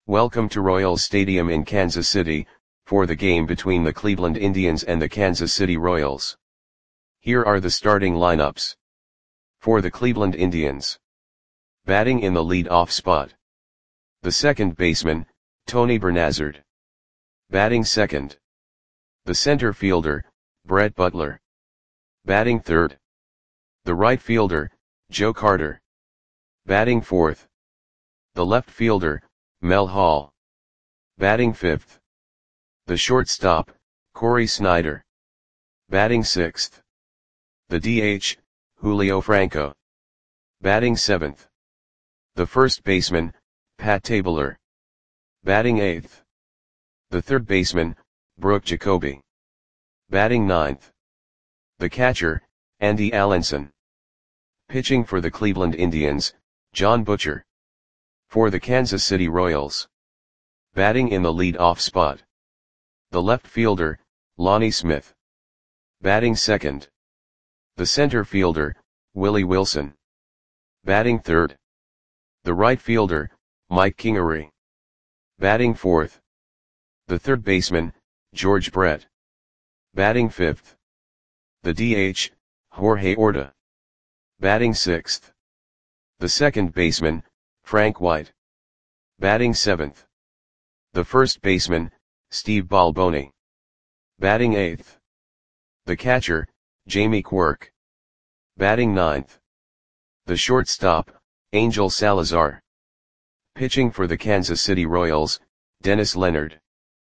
Welcome to Royals Stadium in Kansas City, for the game between the Cleveland Indians and the Kansas City Royals. Here are the starting lineups. For the Cleveland Indians. Batting in the lead-off spot. The second baseman, Tony Bernazard. Batting second. The center fielder, Brett Butler. Batting third. The right fielder, Joe Carter. Batting fourth. The left fielder, Mel Hall. Batting fifth. The shortstop, Cory Snyder. Batting sixth. The DH, Julio Franco. Batting seventh. The first baseman, Pat Tabler. Batting eighth. The third baseman, Brooke Jacoby. Batting ninth. The catcher, Andy Allenson. Pitching for the Cleveland Indians, John Butcher. For the Kansas City Royals. Batting in the lead-off spot. The left fielder, Lonnie Smith. Batting second. The center fielder, Willie Wilson. Batting third. The right fielder, Mike Kingery. Batting fourth. The third baseman, George Brett. Batting fifth. The DH, Jorge Orta. Batting sixth. The second baseman, Frank White. Batting seventh. The first baseman, Steve Balboni. Batting eighth. The catcher, Jamie Quirk. Batting ninth. The shortstop, Angel Salazar. Pitching for the Kansas City Royals, Dennis Leonard.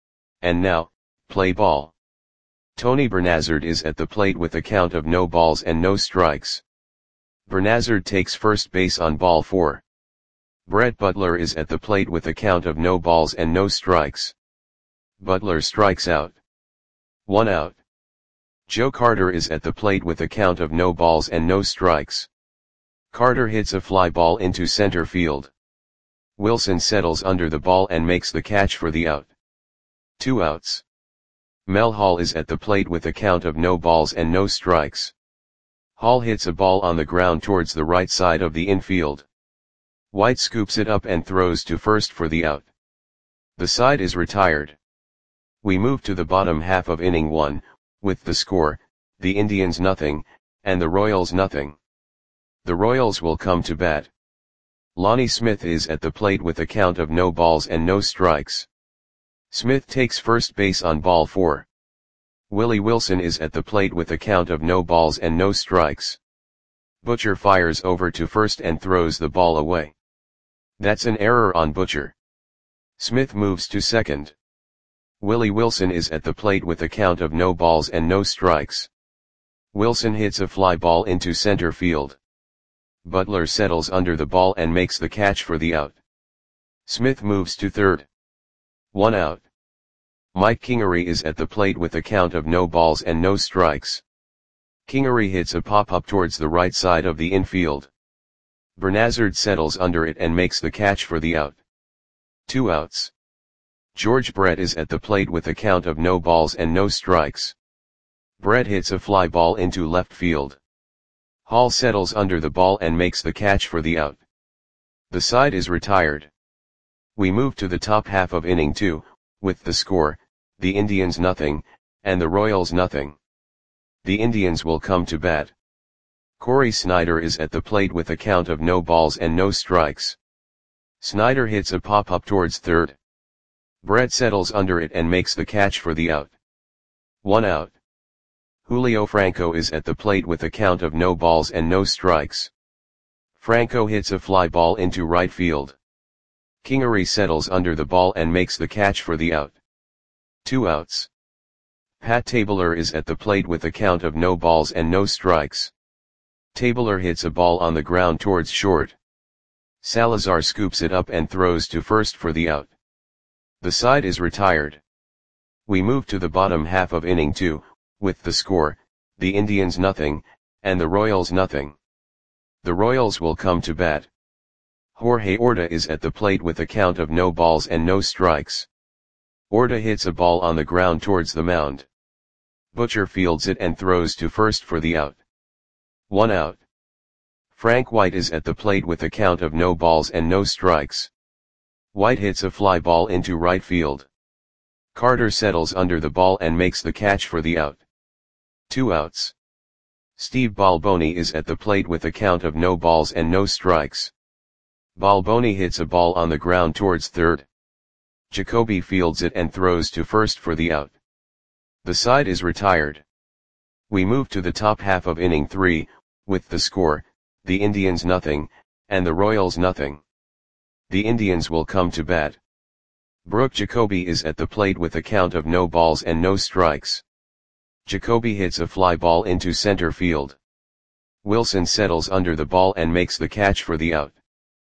And now, play ball. Tony Bernazard is at the plate with a count of no balls and no strikes. Bernazard takes first base on ball 4. Brett Butler is at the plate with a count of no balls and no strikes. Butler strikes out. 1 out. Joe Carter is at the plate with a count of no balls and no strikes. Carter hits a fly ball into center field. Wilson settles under the ball and makes the catch for the out. 2 outs. Mel Hall is at the plate with a count of no balls and no strikes. Hall hits a ball on the ground towards the right side of the infield. White scoops it up and throws to first for the out. The side is retired. We move to the bottom half of inning 1, with the score, the Indians nothing, and the Royals nothing. The Royals will come to bat. Lonnie Smith is at the plate with a count of no balls and no strikes. Smith takes first base on ball 4. Willie Wilson is at the plate with a count of no balls and no strikes. Butcher fires over to first and throws the ball away. That's an error on Butcher. Smith moves to second. Willie Wilson is at the plate with a count of no balls and no strikes. Wilson hits a fly ball into center field. Butler settles under the ball and makes the catch for the out. Smith moves to third. 1 out. Mike Kingery is at the plate with a count of no balls and no strikes. Kingery hits a pop-up towards the right side of the infield. Bernazard settles under it and makes the catch for the out. 2 outs. George Brett is at the plate with a count of no balls and no strikes. Brett hits a fly ball into left field. Hall settles under the ball and makes the catch for the out. The side is retired. We move to the top half of inning 2, with the score, the Indians nothing, and the Royals nothing. The Indians will come to bat. Cory Snyder is at the plate with a count of no balls and no strikes. Snyder hits a pop-up towards third. Brett settles under it and makes the catch for the out. 1 out. Julio Franco is at the plate with a count of no balls and no strikes. Franco hits a fly ball into right field. Kingery settles under the ball and makes the catch for the out. 2 outs. Pat Tabler is at the plate with a count of no balls and no strikes. Tabler hits a ball on the ground towards short. Salazar scoops it up and throws to first for the out. The side is retired. We move to the bottom half of inning 2, with the score, the Indians nothing, and the Royals nothing. The Royals will come to bat. Jorge Orta is at the plate with a count of no balls and no strikes. Orta hits a ball on the ground towards the mound. Butcher fields it and throws to first for the out. 1 out. Frank White is at the plate with a count of no balls and no strikes. White hits a fly ball into right field. Carter settles under the ball and makes the catch for the out. 2 outs. Steve Balboni is at the plate with a count of no balls and no strikes. Balboni hits a ball on the ground towards third. Jacoby fields it and throws to first for the out. The side is retired. We move to the top half of inning 3, with the score, the Indians nothing, and the Royals nothing. The Indians will come to bat. Brooke Jacoby is at the plate with a count of no balls and no strikes. Jacoby hits a fly ball into center field. Wilson settles under the ball and makes the catch for the out.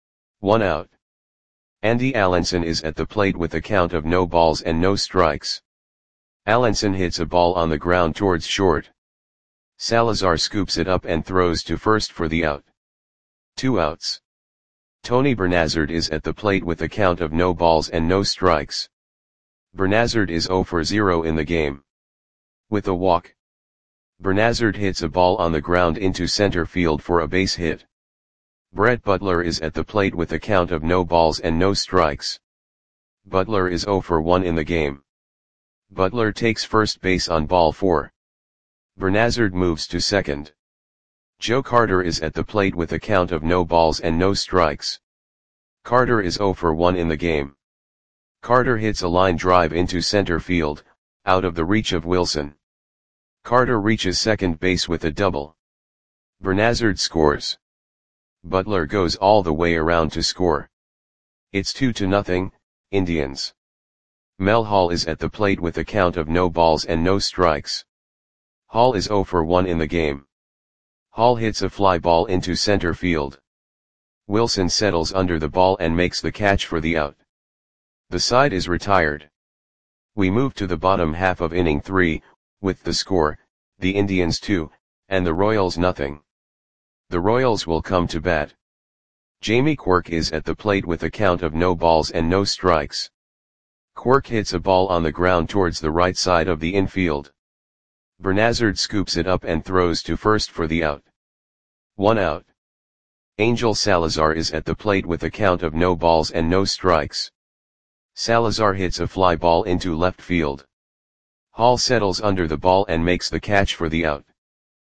1 out. Andy Allenson is at the plate with a count of no balls and no strikes. Allenson hits a ball on the ground towards short. Salazar scoops it up and throws to first for the out. 2 outs. Tony Bernazard is at the plate with a count of no balls and no strikes. Bernazard is 0 for 0 in the game. With a walk, Bernazard hits a ball on the ground into center field for a base hit. Brett Butler is at the plate with a count of no balls and no strikes. Butler is 0 for 1 in the game. Butler takes first base on ball 4. Bernazard moves to second. Joe Carter is at the plate with a count of no balls and no strikes. Carter is 0 for 1 in the game. Carter hits a line drive into center field, out of the reach of Wilson. Carter reaches second base with a double. Bernazard scores. Butler goes all the way around to score. It's 2-0, Indians. Mel Hall is at the plate with a count of no balls and no strikes. Hall is 0 for 1 in the game. Hall hits a fly ball into center field. Wilson settles under the ball and makes the catch for the out. The side is retired. We move to the bottom half of inning 3, with the score, the Indians 2, and the Royals nothing. The Royals will come to bat. Jamie Quirk is at the plate with a count of no balls and no strikes. Quirk hits a ball on the ground towards the right side of the infield. Bernazard scoops it up and throws to first for the out. 1 out. Angel Salazar is at the plate with a count of no balls and no strikes. Salazar hits a fly ball into left field. Hall settles under the ball and makes the catch for the out.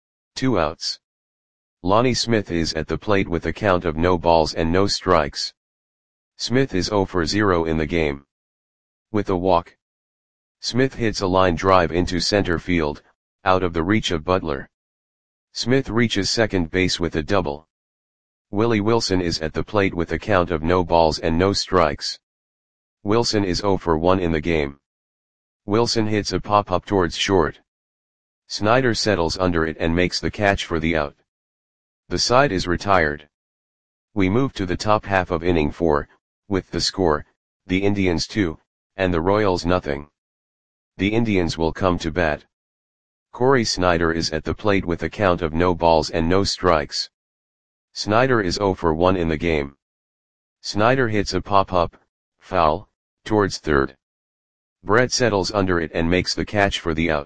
2 outs. Lonnie Smith is at the plate with a count of no balls and no strikes. Smith is 0 for 0 in the game. With a walk, Smith hits a line drive into center field, out of the reach of Butler. Smith reaches second base with a double. Willie Wilson is at the plate with a count of no balls and no strikes. Wilson is 0 for 1 in the game. Wilson hits a pop-up towards short. Snyder settles under it and makes the catch for the out. The side is retired. We move to the top half of inning 4, with the score, the Indians 2, and the Royals nothing. The Indians will come to bat. Corey Snyder is at the plate with a count of no balls and no strikes. Snyder is 0 for 1 in the game. Snyder hits a pop-up, foul, towards third. Brett settles under it and makes the catch for the out.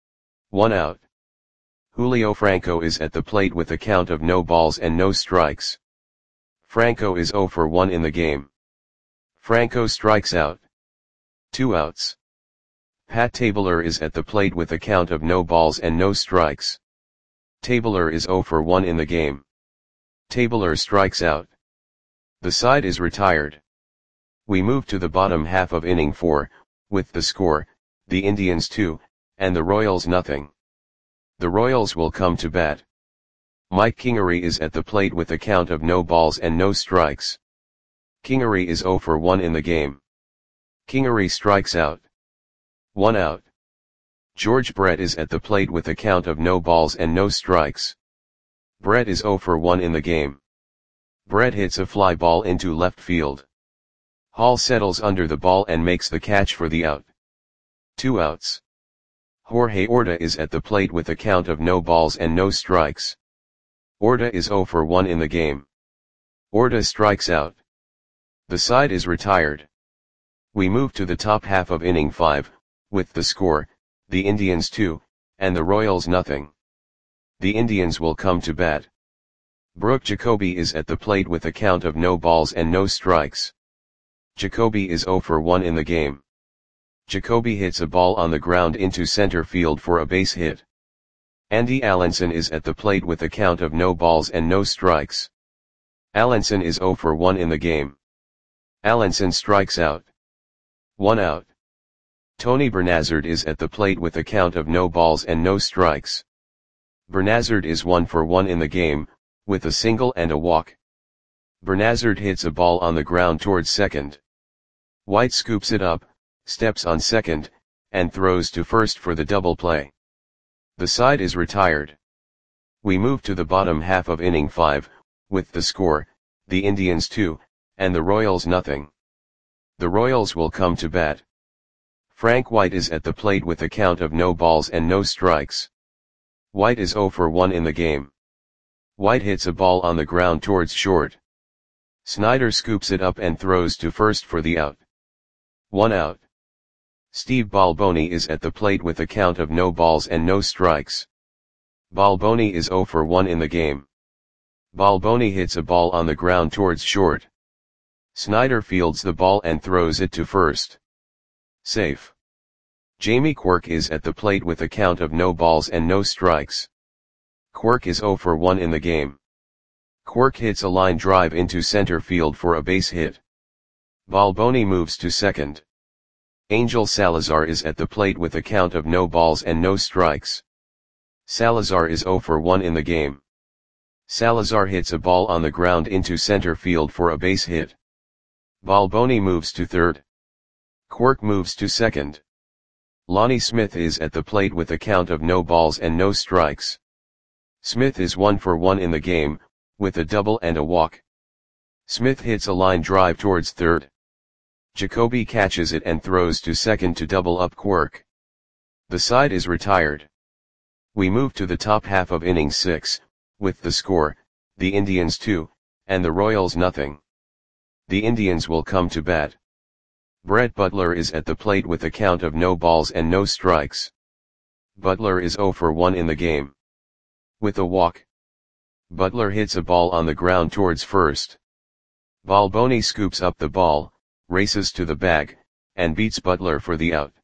1 out. Julio Franco is at the plate with a count of no balls and no strikes. Franco is 0 for 1 in the game. Franco strikes out. 2 outs. Pat Tabler is at the plate with a count of no balls and no strikes. Tabler is 0 for 1 in the game. Tabler strikes out. The side is retired. We move to the bottom half of inning 4, with the score, the Indians 2, and the Royals nothing. The Royals will come to bat. Mike Kingery is at the plate with a count of no balls and no strikes. Kingery is 0 for 1 in the game. Kingery strikes out. 1 out. George Brett is at the plate with a count of no balls and no strikes. Brett is 0 for 1 in the game. Brett hits a fly ball into left field. Hall settles under the ball and makes the catch for the out. 2 outs. Jorge Orta is at the plate with a count of no balls and no strikes. Orta is 0 for 1 in the game. Orta strikes out. The side is retired. We move to the top half of inning 5, with the score, the Indians 2, and the Royals nothing. The Indians will come to bat. Brooke Jacoby is at the plate with a count of no balls and no strikes. Jacoby is 0 for 1 in the game. Jacoby hits a ball on the ground into center field for a base hit. Andy Allenson is at the plate with a count of no balls and no strikes. Allenson is 0 for 1 in the game. Allenson strikes out. 1 out. Tony Bernazard is at the plate with a count of no balls and no strikes. Bernazard is 1 for 1 in the game, with a single and a walk. Bernazard hits a ball on the ground towards second. White scoops it up, steps on second, and throws to first for the double play. The side is retired. We move to the bottom half of inning 5, with the score, the Indians 2, and the Royals nothing. The Royals will come to bat. Frank White is at the plate with a count of no balls and no strikes. White is 0 for 1 in the game. White hits a ball on the ground towards short. Snyder scoops it up and throws to first for the out. 1 out. Steve Balboni is at the plate with a count of no balls and no strikes. Balboni is 0 for 1 in the game. Balboni hits a ball on the ground towards short. Snyder fields the ball and throws it to first. Safe. Jamie Quirk is at the plate with a count of no balls and no strikes. Quirk is 0 for 1 in the game. Quirk hits a line drive into center field for a base hit. Balboni moves to second. Angel Salazar is at the plate with a count of no balls and no strikes. Salazar is 0 for 1 in the game. Salazar hits a ball on the ground into center field for a base hit. Balboni moves to third. Quirk moves to second. Lonnie Smith is at the plate with a count of no balls and no strikes. Smith is 1 for 1 in the game, with a double and a walk. Smith hits a line drive towards third. Jacoby catches it and throws to second to double up Quirk. The side is retired. We move to the top half of inning 6, with the score, the Indians 2, and the Royals nothing. The Indians will come to bat. Brett Butler is at the plate with a count of no balls and no strikes. Butler is 0 for 1 in the game. With a walk. Butler hits a ball on the ground towards first. Balboni scoops up the ball, races to the bag, and beats Butler for the out.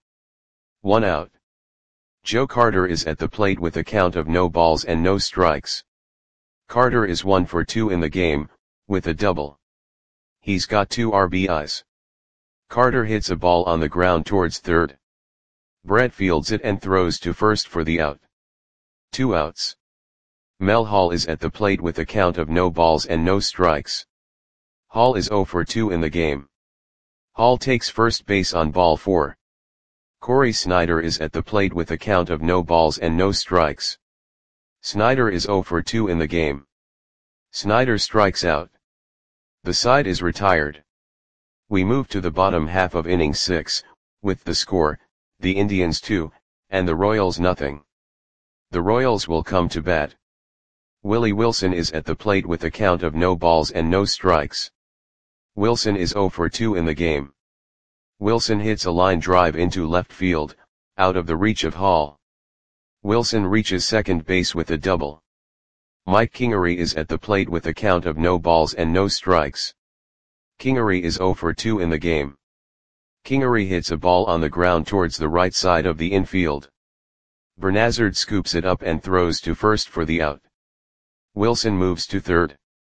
1 out. Joe Carter is at the plate with a count of no balls and no strikes. Carter is 1 for 2 in the game, with a double. He's got 2 RBIs. Carter hits a ball on the ground towards third. Brett fields it and throws to first for the out. 2 outs. Mel Hall is at the plate with a count of no balls and no strikes. Hall is 0 for 2 in the game. Hall takes first base on ball 4. Corey Snyder is at the plate with a count of no balls and no strikes. Snyder is 0 for 2 in the game. Snyder strikes out. The side is retired. We move to the bottom half of inning 6, with the score, the Indians 2, and the Royals nothing. The Royals will come to bat. Willie Wilson is at the plate with a count of no balls and no strikes. Wilson is 0 for 2 in the game. Wilson hits a line drive into left field, out of the reach of Hall. Wilson reaches second base with a double. Mike Kingery is at the plate with a count of no balls and no strikes. Kingery is 0 for 2 in the game. Kingery hits a ball on the ground towards the right side of the infield. Bernazard scoops it up and throws to first for the out. Wilson moves to third.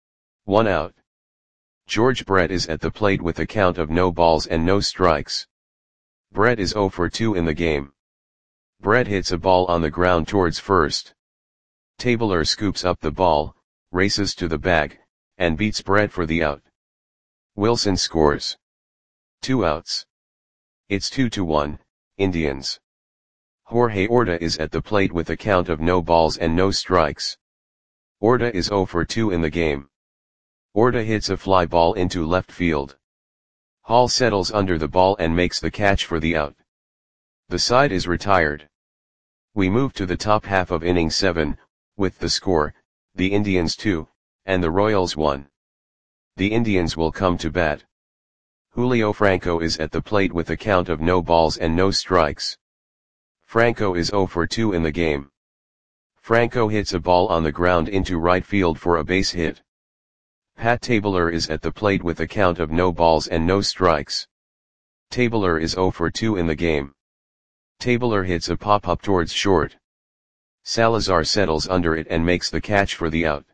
1 out. George Brett is at the plate with a count of no balls and no strikes. Brett is 0 for 2 in the game. Brett hits a ball on the ground towards first. Tabler scoops up the ball, races to the bag, and beats Brett for the out. Wilson scores. 2 outs. It's 2-1, Indians. Jorge Orta is at the plate with a count of no balls and no strikes. Orta is 0 for 2 in the game. Orta hits a fly ball into left field. Hall settles under the ball and makes the catch for the out. The side is retired. We move to the top half of inning 7, with the score, the Indians 2, and the Royals 1. The Indians will come to bat. Julio Franco is at the plate with a count of no balls and no strikes. Franco is 0 for 2 in the game. Franco hits a ball on the ground into right field for a base hit. Pat Tabler is at the plate with a count of no balls and no strikes. Tabler is 0 for 2 in the game. Tabler hits a pop-up towards short. Salazar settles under it and makes the catch for the out.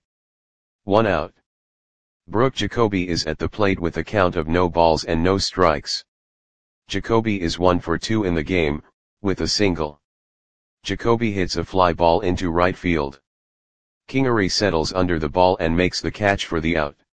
1 out. Brooke Jacoby is at the plate with a count of no balls and no strikes. Jacoby is 1 for 2 in the game, with a single. Jacoby hits a fly ball into right field. Kingery settles under the ball and makes the catch for the out.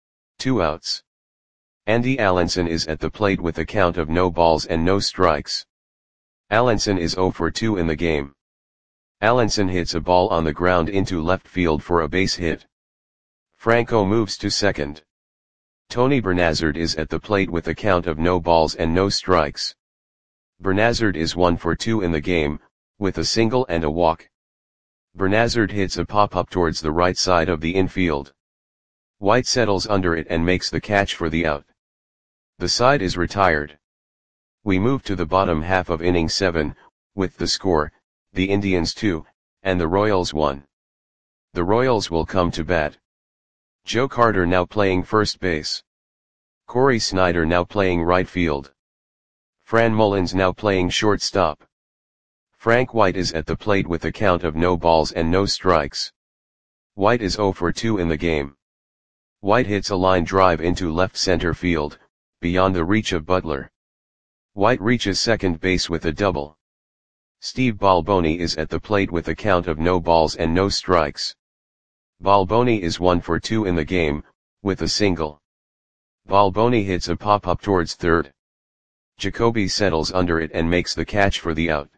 2 outs. Andy Allenson is at the plate with a count of no balls and no strikes. Allenson is 0 for 2 in the game. Allenson hits a ball on the ground into left field for a base hit. Franco moves to second. Tony Bernazard is at the plate with a count of no balls and no strikes. Bernazard is 1 for 2 in the game, with a single and a walk. Bernazard hits a pop-up towards the right side of the infield. White settles under it and makes the catch for the out. The side is retired. We move to the bottom half of inning 7, with the score, the Indians 2, and the Royals 1. The Royals will come to bat. Joe Carter now playing first base. Corey Snyder now playing right field. Fran Mullins now playing shortstop. Frank White is at the plate with a count of no balls and no strikes. White is 0 for 2 in the game. White hits a line drive into left center field, beyond the reach of Butler. White reaches second base with a double. Steve Balboni is at the plate with a count of no balls and no strikes. Balboni is 1 for 2 in the game, with a single. Balboni hits a pop-up towards third. Jacoby settles under it and makes the catch for the out.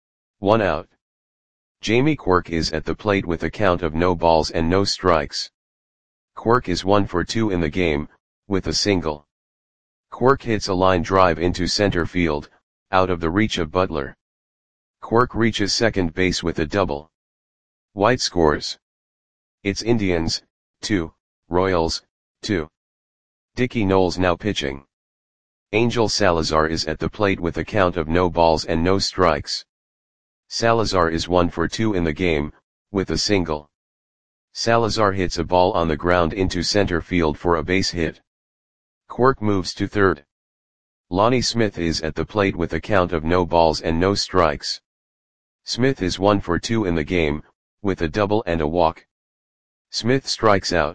1 out. Jamie Quirk is at the plate with a count of no balls and no strikes. Quirk is 1 for 2 in the game, with a single. Quirk hits a line drive into center field, out of the reach of Butler. Quirk reaches second base with a double. White scores. It's Indians, 2, Royals, 2. Dickie Knowles now pitching. Angel Salazar is at the plate with a count of no balls and no strikes. Salazar is 1 for 2 in the game, with a single. Salazar hits a ball on the ground into center field for a base hit. Quirk moves to third. Lonnie Smith is at the plate with a count of no balls and no strikes. Smith is 1 for 2 in the game, with a double and a walk. Smith strikes out.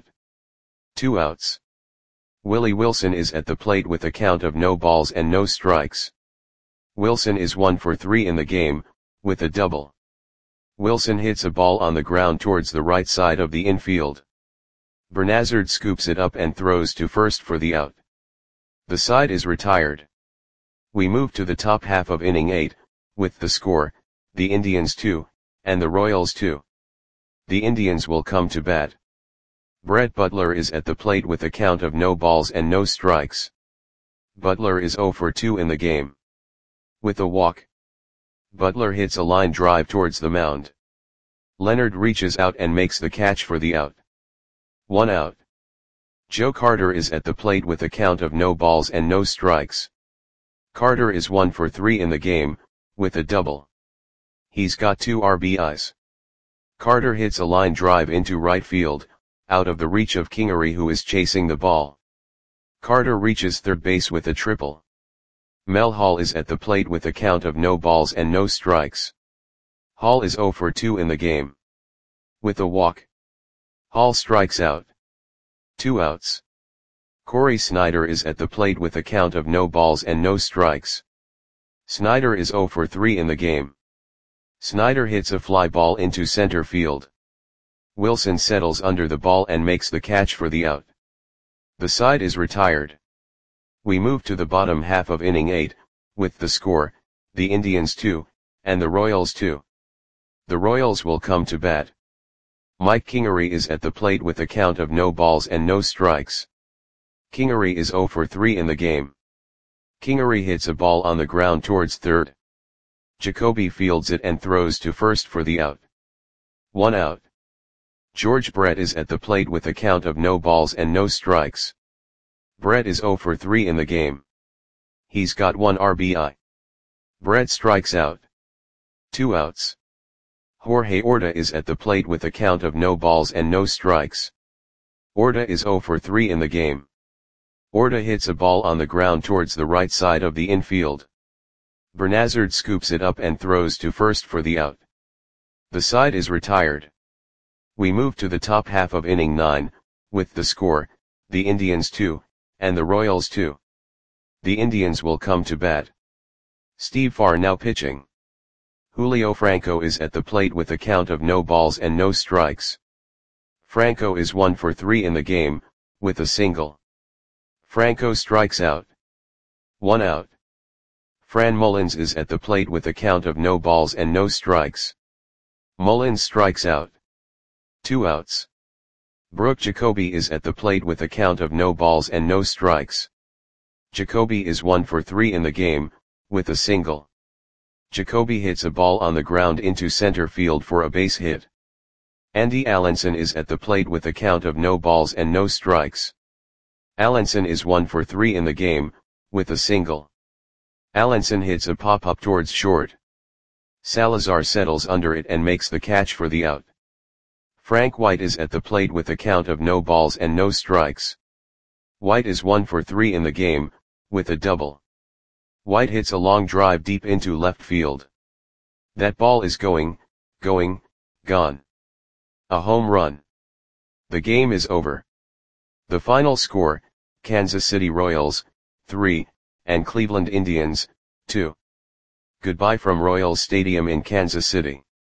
2 outs. Willie Wilson is at the plate with a count of no balls and no strikes. Wilson is 1 for 3 in the game, with a double. Wilson hits a ball on the ground towards the right side of the infield. Bernazard scoops it up and throws to first for the out. The side is retired. We move to the top half of inning 8, with the score, the Indians 2, and the Royals 2. The Indians will come to bat. Brett Butler is at the plate with a count of no balls and no strikes. Butler is 0 for 2 in the game. With a walk. Butler hits a line drive towards the mound. Leonard reaches out and makes the catch for the out. 1 out. Joe Carter is at the plate with a count of no balls and no strikes. Carter is 1 for 3 in the game, with a double. He's got 2 RBIs. Carter hits a line drive into right field, out of the reach of Kingery who is chasing the ball. Carter reaches third base with a triple. Mel Hall is at the plate with a count of no balls and no strikes. Hall is 0 for 2 in the game. With a walk. Hall strikes out. 2 outs. Corey Snyder is at the plate with a count of no balls and no strikes. Snyder is 0 for 3 in the game. Snyder hits a fly ball into center field. Wilson settles under the ball and makes the catch for the out. The side is retired. We move to the bottom half of inning 8, with the score, the Indians 2, and the Royals 2. The Royals will come to bat. Mike Kingery is at the plate with a count of no balls and no strikes. Kingery is 0 for 3 in the game. Kingery hits a ball on the ground towards third. Jacoby fields it and throws to first for the out. 1 out. George Brett is at the plate with a count of no balls and no strikes. Brett is 0 for 3 in the game. He's got 1 RBI. Brett strikes out. 2 outs. Jorge Orta is at the plate with a count of no balls and no strikes. Orta is 0 for 3 in the game. Orta hits a ball on the ground towards the right side of the infield. Bernazard scoops it up and throws to first for the out. The side is retired. We move to the top half of inning 9, with the score, the Indians 2, and the Royals 2. The Indians will come to bat. Steve Farr now pitching. Julio Franco is at the plate with a count of no balls and no strikes. Franco is 1 for 3 in the game, with a single. Franco strikes out. 1 out. Fran Mullins is at the plate with a count of no balls and no strikes. Mullins strikes out. 2 outs. Brooke Jacoby is at the plate with a count of no balls and no strikes. Jacoby is 1 for 3 in the game, with a single. Jacoby hits a ball on the ground into center field for a base hit. Andy Allenson is at the plate with a count of no balls and no strikes. Allenson is 1 for 3 in the game, with a single. Allenson hits a pop-up towards short. Salazar settles under it and makes the catch for the out. Frank White is at the plate with a count of no balls and no strikes. White is 1 for 3 in the game, with a double. White hits a long drive deep into left field. That ball is gone. A home run. The game is over. The final score, Kansas City Royals, 3, and Cleveland Indians, 2. Goodbye from Royals Stadium in Kansas City.